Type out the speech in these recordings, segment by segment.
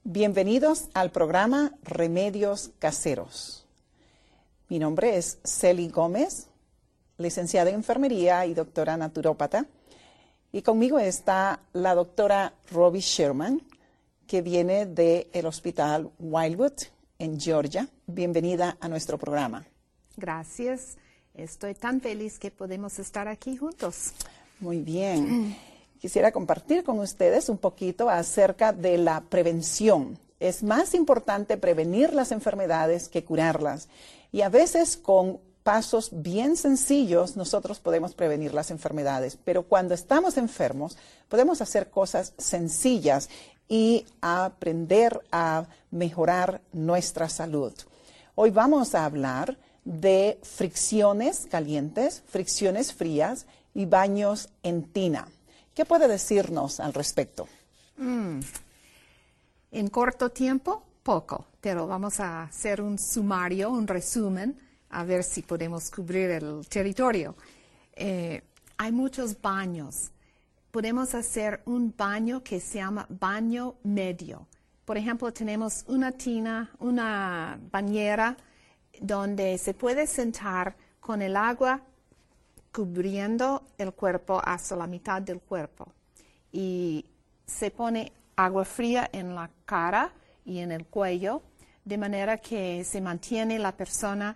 Bienvenidos al programa Remedios Caseros. Mi nombre es Celi Gómez, licenciada en enfermería y doctora naturópata. Y conmigo está la doctora Robbie Sherman, que viene del Hospital Wildwood en Georgia. Bienvenida a nuestro programa. Gracias. Estoy tan feliz que podemos estar aquí juntos. Muy bien. Quisiera compartir con ustedes un poquito acerca de la prevención. Es más importante prevenir las enfermedades que curarlas. Y a veces con pasos bien sencillos nosotros podemos prevenir las enfermedades. Pero cuando estamos enfermos podemos hacer cosas sencillas y aprender a mejorar nuestra salud. Hoy vamos a hablar de fricciones calientes, fricciones frías y baños en tina. ¿Qué puede decirnos al respecto? En corto tiempo, poco, pero vamos a hacer un sumario, un resumen, a ver si podemos cubrir el territorio. Hay muchos baños. Podemos hacer un baño que se llama baño medio. Por ejemplo, tenemos una tina, una bañera, donde se puede sentar con el agua cubriendo el cuerpo hasta la mitad del cuerpo. Y se pone agua fría en la cara y en el cuello, de manera que se mantiene la persona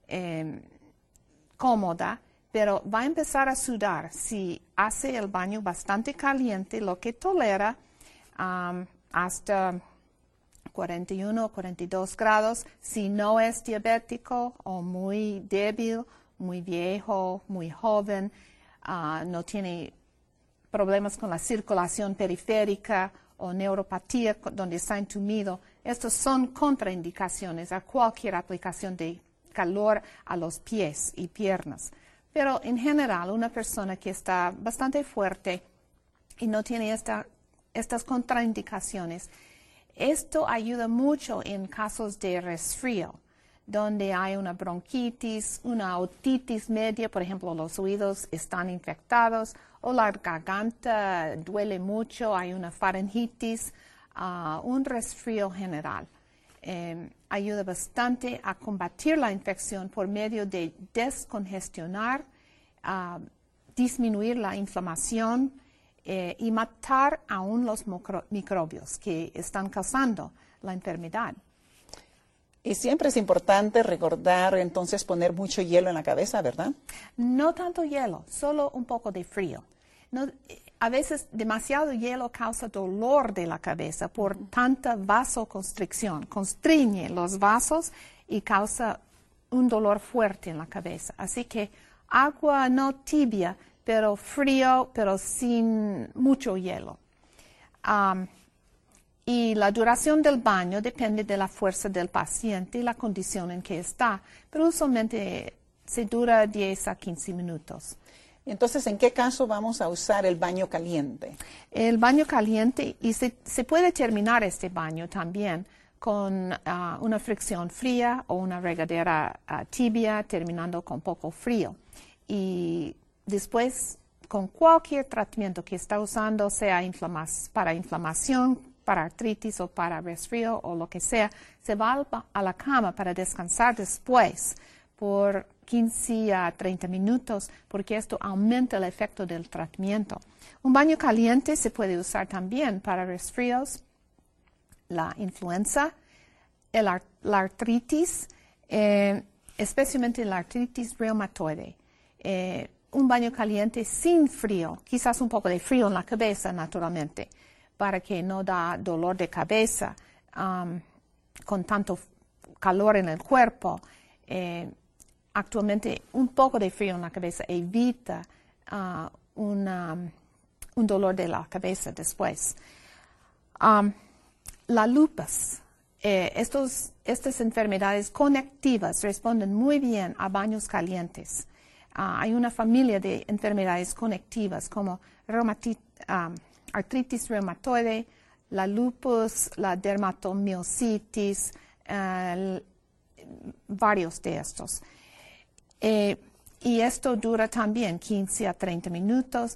cómoda, pero va a empezar a sudar si hace el baño bastante caliente, lo que tolera hasta 41 o 42 grados, si no es diabético o muy débil, muy viejo, muy joven, no tiene problemas con la circulación periférica o neuropatía donde está entumido. Estos son contraindicaciones a cualquier aplicación de calor a los pies y piernas. Pero en general, una persona que está bastante fuerte y no tiene estas contraindicaciones, esto ayuda mucho en casos de resfrío, donde hay una bronquitis, una otitis media, por ejemplo, los oídos están infectados, o la garganta duele mucho, hay una faringitis, un resfrío general. Ayuda bastante a combatir la infección por medio de descongestionar, disminuir la inflamación, y matar aún los microbios que están causando la enfermedad. Y siempre es importante recordar entonces poner mucho hielo en la cabeza, ¿verdad? No tanto hielo, solo un poco de frío. A veces demasiado hielo causa dolor de la cabeza por tanta vasoconstricción. Constriñe los vasos y causa un dolor fuerte en la cabeza. Así que agua no tibia, pero frío, pero sin mucho hielo. Y la duración del baño depende de la fuerza del paciente y la condición en que está, pero usualmente se dura 10 a 15 minutos. Entonces, ¿en qué caso vamos a usar el baño caliente? El baño caliente, y se puede terminar este baño también con una fricción fría o una regadera tibia, terminando con poco frío. Y después, con cualquier tratamiento que está usando, sea para inflamación, para artritis o para resfrío o lo que sea, se va a la cama para descansar después por 15 a 30 minutos, porque esto aumenta el efecto del tratamiento. Un baño caliente se puede usar también para resfríos, la influenza, la artritis, especialmente la artritis reumatoide. Un baño caliente sin frío, quizás un poco de frío en la cabeza naturalmente, para que no da dolor de cabeza con tanto calor en el cuerpo. Actualmente un poco de frío en la cabeza evita un dolor de la cabeza después. La lupus. Estas enfermedades conectivas responden muy bien a baños calientes. Hay una familia de enfermedades conectivas como artritis reumatoide, la lupus, la dermatomiositis, varios de estos. Y esto dura también 15 a 30 minutos.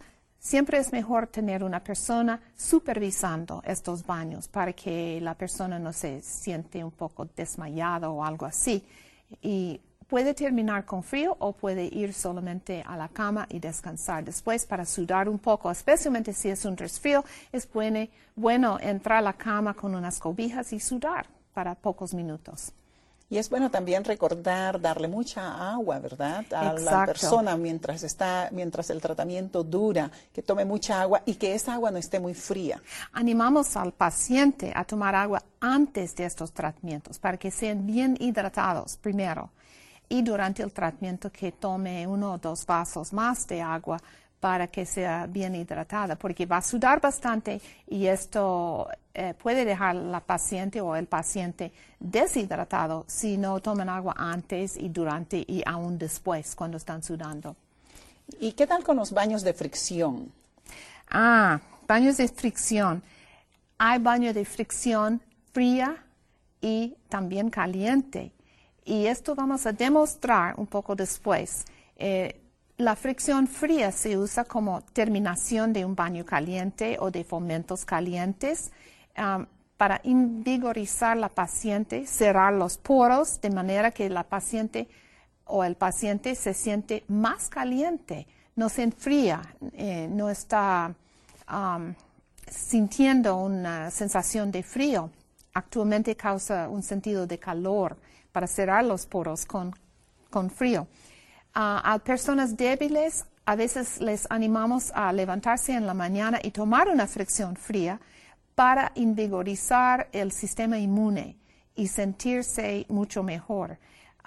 siempre es mejor tener una persona supervisando estos baños para que la persona no se siente un poco desmayada o algo así. Y puede terminar con frío o puede ir solamente a la cama y descansar después para sudar un poco, especialmente si es un resfrío. Es bueno entrar a la cama con unas cobijas y sudar para pocos minutos. Y es bueno también recordar darle mucha agua, ¿verdad? A la Exacto. persona mientras el tratamiento dura, que tome mucha agua y que esa agua no esté muy fría. Animamos al paciente a tomar agua antes de estos tratamientos para que sean bien hidratados primero y durante el tratamiento que tome 1 o 2 vasos más de agua para que sea bien hidratada, porque va a sudar bastante y esto puede dejar la paciente o el paciente deshidratado si no toman agua antes y durante y aún después cuando están sudando. ¿Y qué tal con los baños de fricción? Baños de fricción. Hay baño de fricción fría y también caliente. Y esto vamos a demostrar un poco después. La fricción fría se usa como terminación de un baño caliente o de fomentos calientes para invigorizar la paciente, cerrar los poros de manera que la paciente o el paciente se siente más caliente, no se enfría, no está sintiendo una sensación de frío. Actualmente causa un sentido de calor para cerrar los poros con frío. A personas débiles, a veces les animamos a levantarse en la mañana y tomar una fricción fría para invigorizar el sistema inmune y sentirse mucho mejor.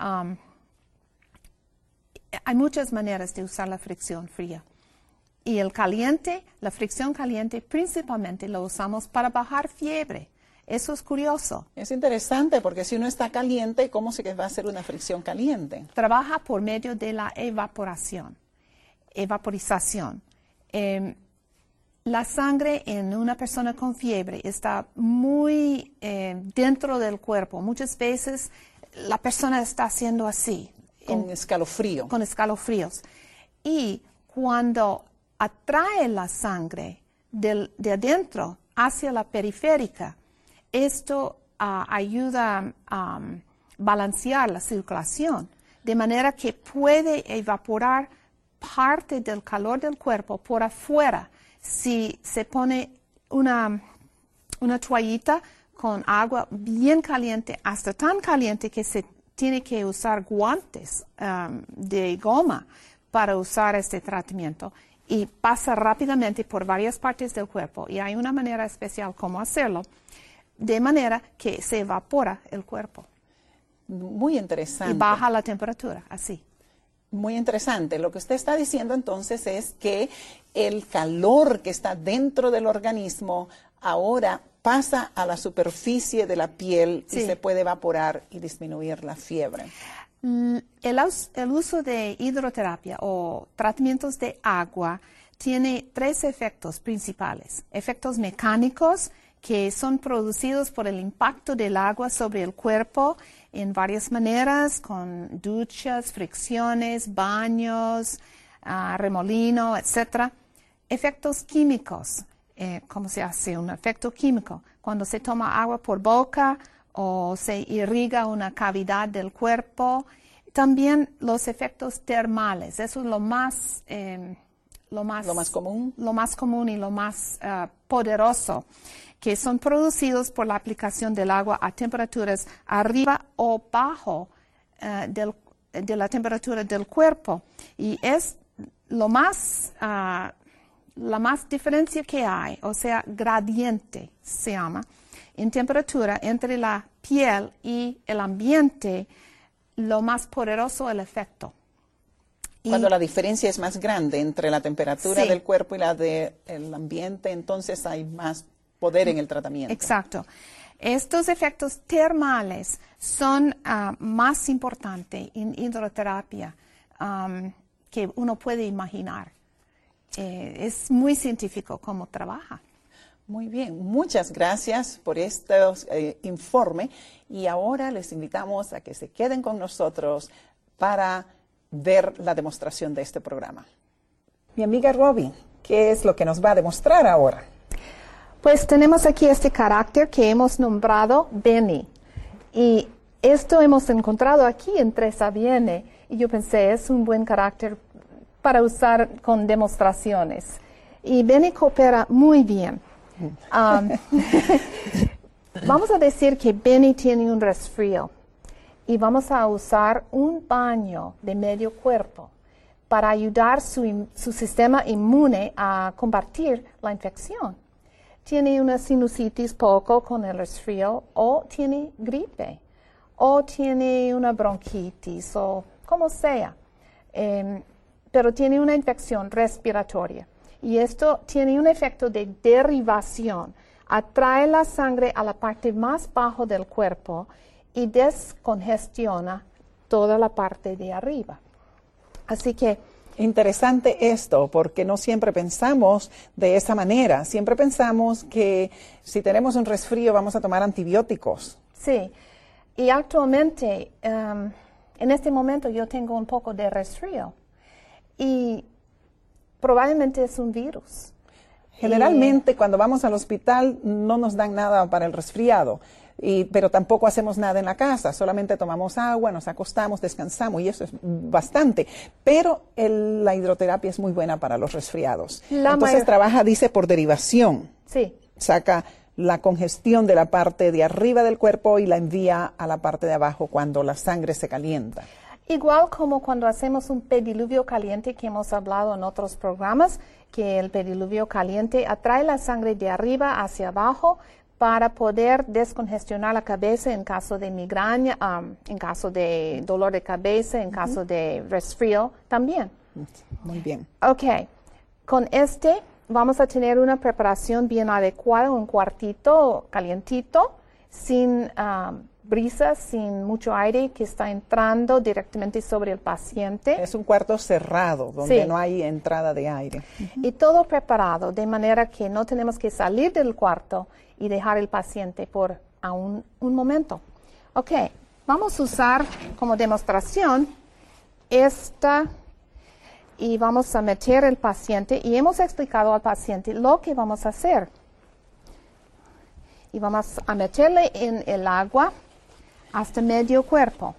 Hay muchas maneras de usar la fricción fría. Y la fricción caliente principalmente lo usamos para bajar fiebre. Eso es curioso. Es interesante porque si uno está caliente, ¿cómo se va a hacer una fricción caliente? Trabaja por medio de la evaporización. La sangre en una persona con fiebre está muy dentro del cuerpo. Muchas veces la persona está haciendo así. Con escalofrío. Con escalofríos. Y cuando atrae la sangre de adentro hacia la periférica, esto ayuda a balancear la circulación, de manera que puede evaporar parte del calor del cuerpo por afuera. Si se pone una toallita con agua bien caliente, hasta tan caliente que se tiene que usar guantes de goma para usar este tratamiento, y pasa rápidamente por varias partes del cuerpo, y hay una manera especial cómo hacerlo, de manera que se evapora el cuerpo. Muy interesante. Y baja la temperatura, así. Muy interesante. Lo que usted está diciendo entonces es que el calor que está dentro del organismo ahora pasa a la superficie de la piel y se puede evaporar y disminuir la fiebre. El uso de hidroterapia o tratamientos de agua tiene 3 efectos principales. Efectos mecánicos, que son producidos por el impacto del agua sobre el cuerpo en varias maneras, con duchas, fricciones, baños, remolino, etc. Efectos químicos. ¿Cómo se hace un efecto químico? Cuando se toma agua por boca o se irriga una cavidad del cuerpo. También los efectos termales. Eso es lo más común. Lo más común y lo más poderoso, que son producidos por la aplicación del agua a temperaturas arriba o bajo de la temperatura del cuerpo. Y es la más diferencia que hay, o sea, gradiente se llama, en temperatura entre la piel y el ambiente, lo más poderoso el efecto. Cuando la diferencia es más grande entre la temperatura del cuerpo y la del ambiente, entonces hay más poder en el tratamiento. Exacto. Estos efectos termales son más importantes en hidroterapia que uno puede imaginar. Es muy científico cómo trabaja. Muy bien, muchas gracias por este informe y ahora les invitamos a que se queden con nosotros para ver la demostración de este programa. Mi amiga Robin, ¿Qué es lo que nos va a demostrar ahora? Pues tenemos aquí este carácter que hemos nombrado Beni. Y esto hemos encontrado aquí en 3ABN. Y yo pensé, es un buen carácter para usar con demostraciones. Y Beni coopera muy bien. Vamos a decir que Beni tiene un resfrío. Y vamos a usar un baño de medio cuerpo para ayudar su sistema inmune a combatir la infección. Tiene una sinusitis poco con el resfrío, o tiene gripe, o tiene una bronquitis, o como sea. Pero tiene una infección respiratoria. Y esto tiene un efecto de derivación. Atrae la sangre a la parte más baja del cuerpo y descongestiona toda la parte de arriba. Así que interesante esto, porque no siempre pensamos de esa manera. Siempre pensamos que si tenemos un resfrío vamos a tomar antibióticos. Sí, y actualmente, en este momento yo tengo un poco de resfrío y probablemente es un virus. Generalmente cuando vamos al hospital no nos dan nada para el resfriado. Pero tampoco hacemos nada en la casa, solamente tomamos agua, nos acostamos, descansamos y eso es bastante. Pero la hidroterapia es muy buena para los resfriados. Entonces trabaja, dice, por derivación. Sí. Saca la congestión de la parte de arriba del cuerpo y la envía a la parte de abajo cuando la sangre se calienta. Igual como cuando hacemos un pediluvio caliente que hemos hablado en otros programas, que el pediluvio caliente atrae la sangre de arriba hacia abajo para poder descongestionar la cabeza en caso de migraña, en caso de dolor de cabeza, en caso de resfrío también. Muy bien. Ok, con este vamos a tener una preparación bien adecuada, un cuartito calientito, sin brisa, sin mucho aire que está entrando directamente sobre el paciente. Es un cuarto cerrado, donde sí, no hay entrada de aire. Y todo preparado, de manera que no tenemos que salir del cuarto y dejar el paciente por un momento. Ok, vamos a usar como demostración esta y vamos a meter el paciente y hemos explicado al paciente lo que vamos a hacer. Y vamos a meterle en el agua hasta medio cuerpo.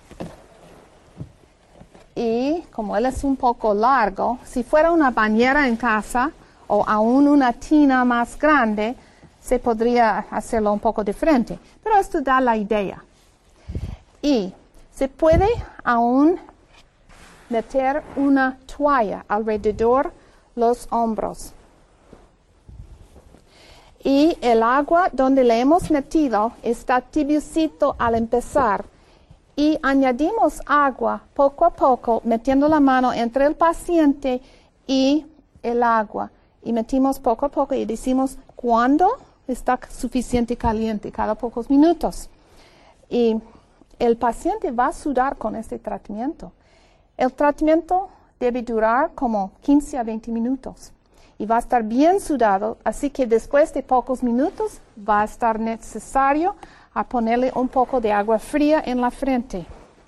Y como él es un poco largo, si fuera una bañera en casa o aún una tina más grande, se podría hacerlo un poco diferente, pero esto da la idea. Y se puede aún meter una toalla alrededor los hombros. Y el agua donde le hemos metido está tibiecito al empezar. Y añadimos agua poco a poco, metiendo la mano entre el paciente y el agua. Y metimos poco a poco y decimos cuándo está suficiente caliente, cada pocos minutos. Y el paciente va a sudar con este tratamiento. El tratamiento debe durar como 15 a 20 minutos. Y va a estar bien sudado, así que después de pocos minutos va a estar necesario a ponerle un poco de agua fría en la frente.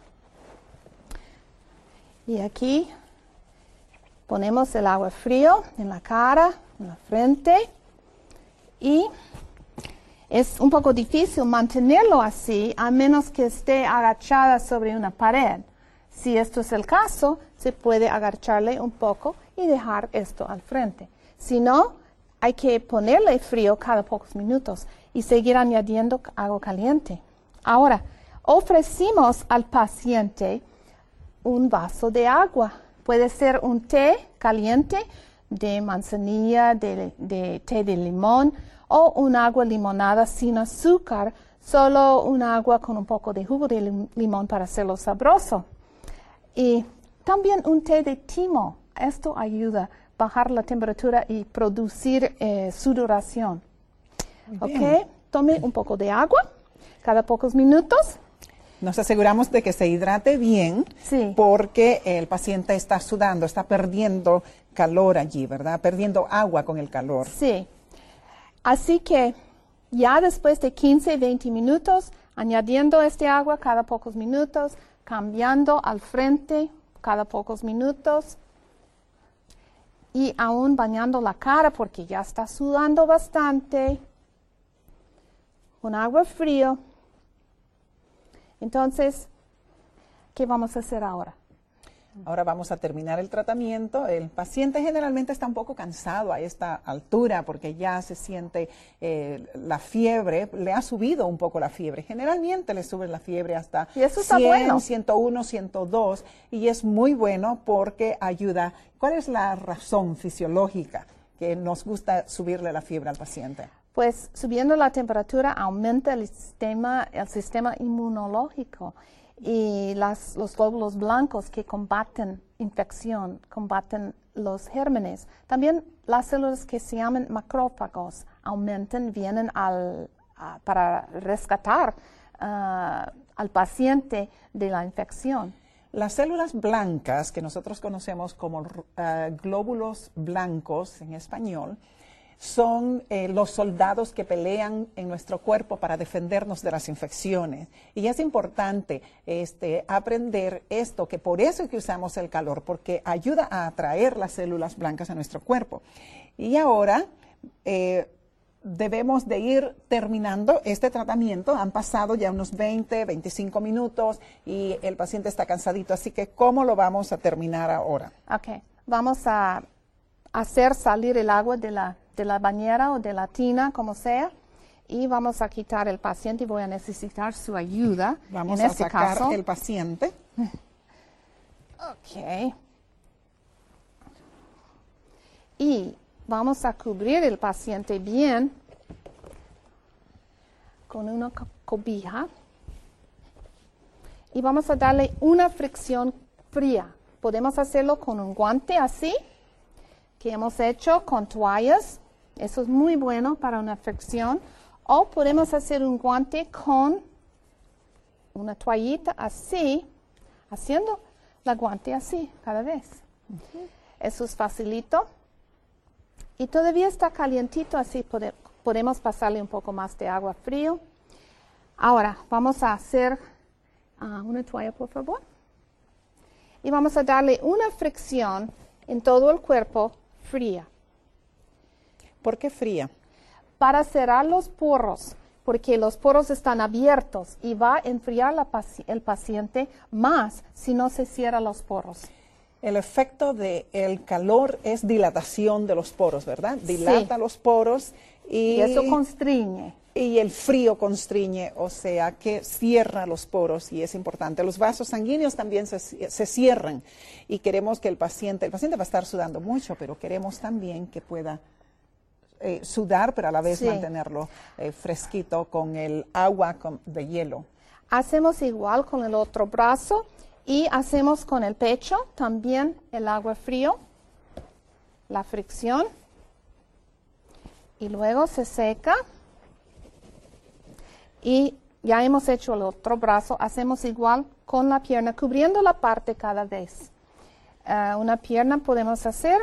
Y aquí ponemos el agua frío en la cara, en la frente. Y es un poco difícil mantenerlo así, a menos que esté agachada sobre una pared. Si esto es el caso, se puede agacharle un poco y dejar esto al frente. Si no, hay que ponerle frío cada pocos minutos y seguir añadiendo agua caliente. Ahora, ofrecimos al paciente un vaso de agua. Puede ser un té caliente de manzanilla, de té de limón o un agua limonada sin azúcar, solo un agua con un poco de jugo de limón para hacerlo sabroso. Y también un té de timo. Esto ayuda a bajar la temperatura y producir sudoración. Ok, tome un poco de agua cada pocos minutos. Nos aseguramos de que se hidrate bien, sí, porque el paciente está sudando, está perdiendo calor allí, ¿verdad? Perdiendo agua con el calor. Sí. Así que ya después de 15, 20 minutos, añadiendo este agua cada pocos minutos, cambiando al frente cada pocos minutos. y aún bañando la cara porque ya está sudando bastante, con agua fría. Entonces, ¿qué vamos a hacer ahora? Ahora vamos a terminar el tratamiento. El paciente generalmente está un poco cansado a esta altura porque ya se siente la fiebre, le ha subido un poco la fiebre. Generalmente le sube la fiebre hasta Y eso está 100, bueno. 101, 102 y es muy bueno porque ayuda. ¿Cuál es la razón fisiológica que nos gusta subirle la fiebre al paciente? Pues subiendo la temperatura aumenta el sistema inmunológico y los glóbulos blancos que combaten infección, combaten los gérmenes. También las células que se llaman macrófagos aumentan, vienen para rescatar al paciente de la infección. Las células blancas, que nosotros conocemos como glóbulos blancos en español, son los soldados que pelean en nuestro cuerpo para defendernos de las infecciones. Y es importante aprender esto, que por eso es que usamos el calor, porque ayuda a atraer las células blancas a nuestro cuerpo. Y ahora debemos de ir terminando este tratamiento. Han pasado ya unos 20, 25 minutos y el paciente está cansadito. Así que, ¿cómo lo vamos a terminar ahora? Ok, vamos a hacer salir el agua de la bañera o de la tina, como sea, y vamos a quitar el paciente y voy a necesitar su ayuda. Vamos en a este sacar caso. el paciente. Ok. Y vamos a cubrir el paciente bien con una cobija y vamos a darle una fricción fría. Podemos hacerlo con un guante así, que hemos hecho con toallas. Eso es muy bueno para una fricción. O podemos hacer un guante con una toallita así, haciendo la guante así cada vez. Eso es facilito. Y todavía está calientito, así podemos pasarle un poco más de agua frío. Ahora vamos a hacer una toalla, por favor. Y vamos a darle una fricción en todo el cuerpo fría. ¿Por qué fría? Para cerrar los poros, porque los poros están abiertos y va a enfriar el paciente más si no se cierran los poros. El efecto del calor es dilatación de los poros, ¿verdad? Dilata los poros Y eso constriñe. Y el frío constriñe, o sea, que cierra los poros y es importante. Los vasos sanguíneos también se cierran y queremos que el paciente va a estar sudando mucho, pero queremos también que pueda sudar, pero a la vez mantenerlo fresquito con el agua de hielo. Hacemos igual con el otro brazo y hacemos con el pecho también el agua frío, la fricción y luego se seca. Y ya hemos hecho el otro brazo, hacemos igual con la pierna, cubriendo la parte cada vez. Una pierna podemos hacer.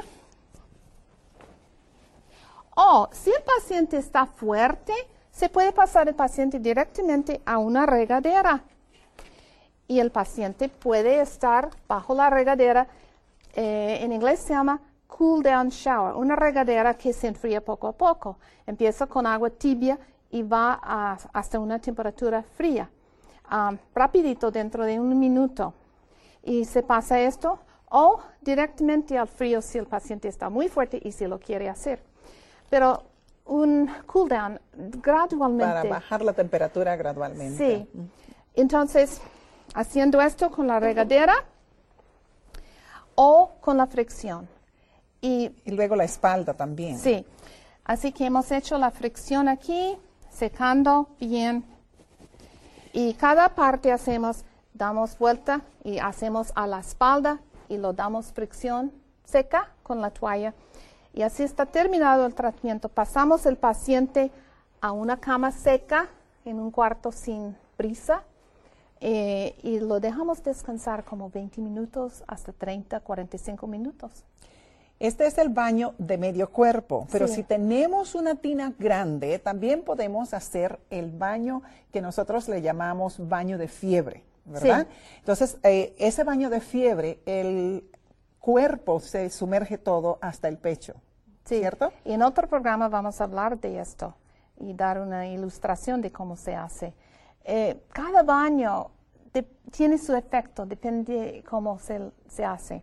O si el paciente está fuerte, se puede pasar el paciente directamente a una regadera. Y el paciente puede estar bajo la regadera, en inglés se llama cool down shower, una regadera que se enfría poco a poco. Empieza con agua tibia y va hasta una temperatura fría, rapidito, dentro de 1 minuto. Y se pasa esto, o directamente al frío si el paciente está muy fuerte y si lo quiere hacer. Pero un cool down gradualmente. Para bajar la temperatura gradualmente. Sí. Entonces, haciendo esto con la regadera o con la fricción. Y luego la espalda también. Sí. Así que hemos hecho la fricción aquí, secando bien. Y cada parte damos vuelta y hacemos a la espalda y lo damos fricción seca con la toalla. Y así está terminado el tratamiento. Pasamos el paciente a una cama seca en un cuarto sin brisa y lo dejamos descansar como 20 minutos hasta 30, 45 minutos. Este es el baño de medio cuerpo, pero Sí. si tenemos una tina grande, también podemos hacer el baño que nosotros le llamamos baño de fiebre, ¿verdad? Sí. Entonces, ese baño de fiebre, cuerpo se sumerge todo hasta el pecho, Sí. ¿cierto? Y en otro programa vamos a hablar de esto y dar una ilustración de cómo se hace. Cada baño tiene su efecto, depende cómo se hace.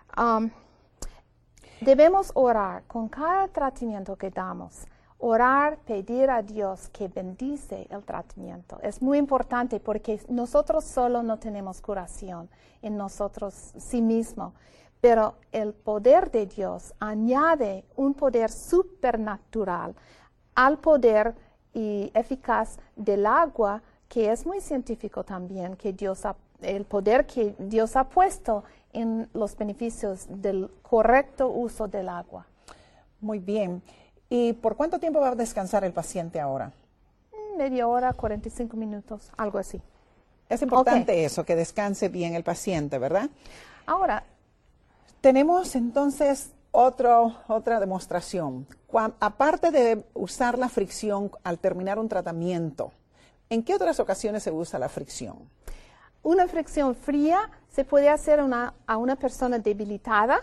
Debemos orar con cada tratamiento que damos. Orar, pedir a Dios que bendice el tratamiento. Es muy importante porque nosotros solo no tenemos curación en nosotros sí mismos. Pero el poder de Dios añade un poder supernatural al poder y eficaz del agua, que es muy científico también, que el poder que Dios ha puesto en los beneficios del correcto uso del agua. Muy bien. ¿Y por cuánto tiempo va a descansar el paciente ahora? Media hora, 45 minutos, algo así. Es importante eso, que descanse bien el paciente, ¿verdad? Ahora, tenemos entonces otra demostración. Aparte de usar la fricción al terminar un tratamiento, ¿en qué otras ocasiones se usa la fricción? Una fricción fría se puede hacer a una persona debilitada,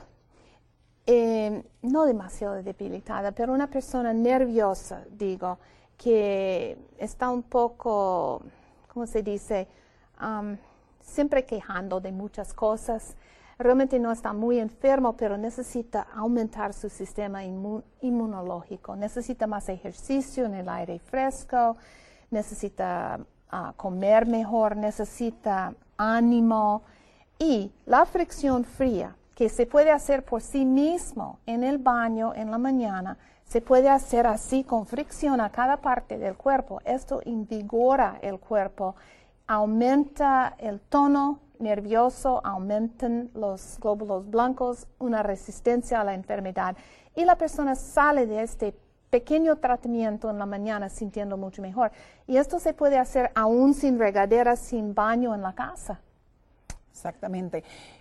no demasiado debilitada, pero una persona nerviosa, digo, que está un poco, ¿cómo se dice? Siempre quejando de muchas cosas. Realmente no está muy enfermo, pero necesita aumentar su sistema inmunológico. Necesita más ejercicio en el aire fresco, necesita comer mejor, necesita ánimo. Y la fricción fría, que se puede hacer por sí mismo en el baño en la mañana, se puede hacer así con fricción a cada parte del cuerpo. Esto invigora el cuerpo, aumenta el tono nervioso, aumentan los glóbulos blancos, una resistencia a la enfermedad, y la persona sale de este pequeño tratamiento en la mañana sintiendo mucho mejor. Y esto se puede hacer aún sin regadera, sin baño en la casa. Exactamente.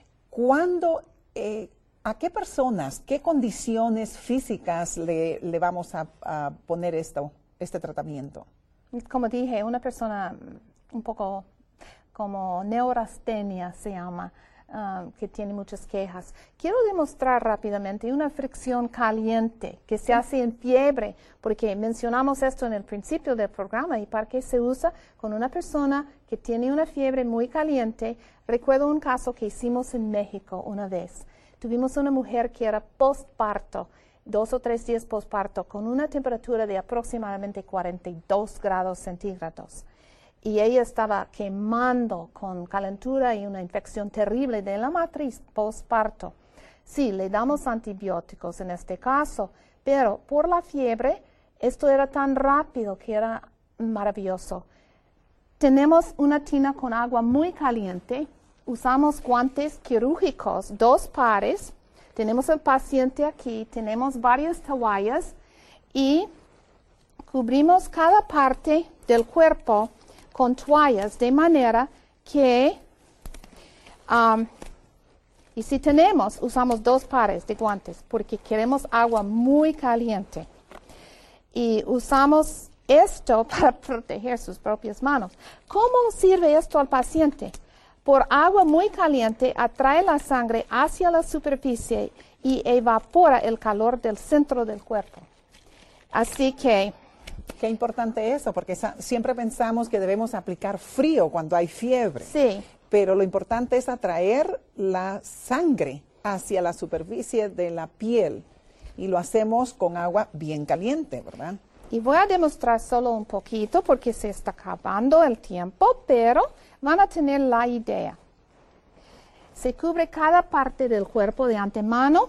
¿A qué personas, qué condiciones físicas le vamos a poner este tratamiento? Como dije, una persona un poco como neurastenia se llama, que tiene muchas quejas. Quiero demostrar rápidamente una fricción caliente que se hace en fiebre, porque mencionamos esto en el principio del programa. ¿Y para qué se usa? Con una persona que tiene una fiebre muy caliente. Recuerdo un caso que hicimos en México una vez. Tuvimos una mujer que era postparto, 2 o 3 días postparto, con una temperatura de aproximadamente 42 grados centígrados. Y ella estaba quemando con calentura y una infección terrible de la matriz postparto. Sí, le damos antibióticos en este caso, pero por la fiebre, esto era tan rápido que era maravilloso. Tenemos una tina con agua muy caliente, usamos guantes quirúrgicos, 2 pares, tenemos el paciente aquí, tenemos varias toallas y cubrimos cada parte del cuerpo con toallas de manera que, y si usamos 2 pares de guantes porque queremos agua muy caliente. Y usamos esto para proteger sus propias manos. ¿Cómo sirve esto al paciente? Por agua muy caliente atrae la sangre hacia la superficie y evapora el calor del centro del cuerpo. Así que qué importante eso, porque siempre pensamos que debemos aplicar frío cuando hay fiebre. Sí. Pero lo importante es atraer la sangre hacia la superficie de la piel. Y lo hacemos con agua bien caliente, ¿verdad? Y voy a demostrar solo un poquito porque se está acabando el tiempo, pero van a tener la idea. Se cubre cada parte del cuerpo de antemano.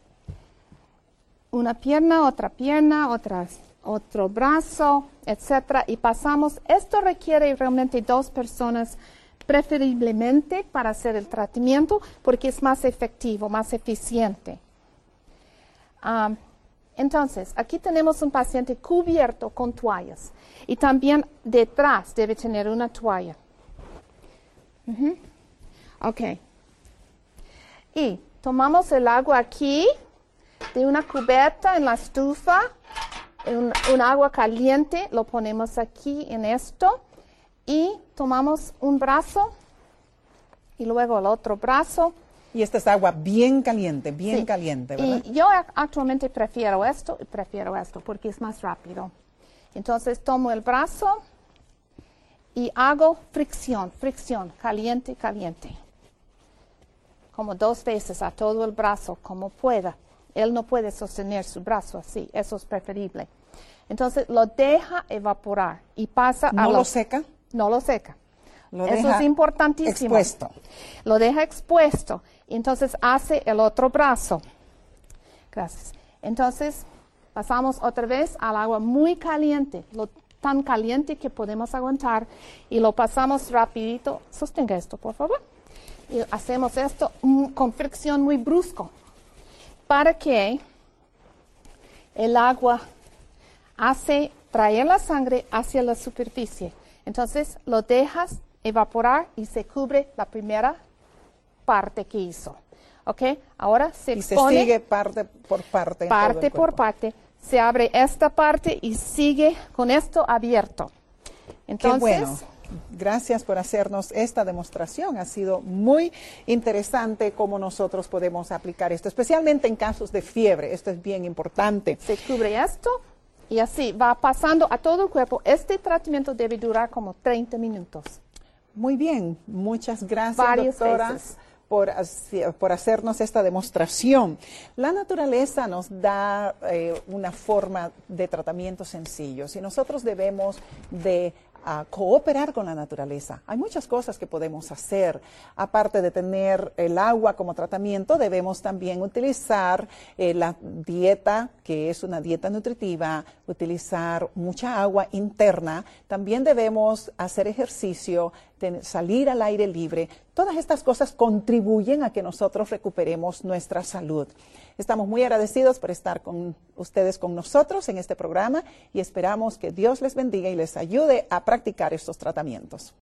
Una pierna, otro brazo, etcétera, y pasamos. Esto requiere realmente 2 personas preferiblemente para hacer el tratamiento porque es más efectivo, más eficiente. Entonces, aquí tenemos un paciente cubierto con toallas y también detrás debe tener una toalla. Ok. Y tomamos el agua aquí de una cubeta en la estufa, un agua caliente, lo ponemos aquí en esto y tomamos un brazo y luego el otro brazo Y esta es agua bien caliente, Sí. ¿verdad? Y yo actualmente prefiero esto y prefiero esto porque es más rápido. Entonces tomo el brazo y hago fricción, caliente, caliente. Como 2 veces a todo el brazo, como pueda. Él no puede sostener su brazo así, eso es preferible. Entonces lo deja evaporar y pasa a ¿No lo seca? No lo seca. Lo Eso deja es importantísimo. expuesto. Lo deja expuesto. Entonces hace el otro brazo. Gracias. Entonces pasamos otra vez al agua muy caliente, lo tan caliente que podemos aguantar, y lo pasamos rapidito. Sostenga esto, por favor. Y hacemos esto con fricción muy brusco, para que el agua traer la sangre hacia la superficie. Entonces lo dejas evaporar y se cubre la primera parte que hizo. ¿Ok? Ahora se expone. Y se sigue parte por parte. Parte por parte. Se abre esta parte y sigue con esto abierto. Entonces, qué bueno. Gracias por hacernos esta demostración. Ha sido muy interesante cómo nosotros podemos aplicar esto, especialmente en casos de fiebre. Esto es bien importante. Se cubre esto y así va pasando a todo el cuerpo. Este tratamiento debe durar como 30 minutos. Muy bien. Muchas gracias, Varias doctora, veces. por hacernos esta demostración. La naturaleza nos da una forma de tratamiento sencillo. Si nosotros debemos de cooperar con la naturaleza. Hay muchas cosas que podemos hacer. Aparte de tener el agua como tratamiento, debemos también utilizar la dieta, que es una dieta nutritiva, utilizar mucha agua interna. También debemos hacer ejercicio, salir al aire libre. Todas estas cosas contribuyen a que nosotros recuperemos nuestra salud. Estamos muy agradecidos por estar con ustedes, con nosotros en este programa, y esperamos que Dios les bendiga y les ayude a practicar estos tratamientos.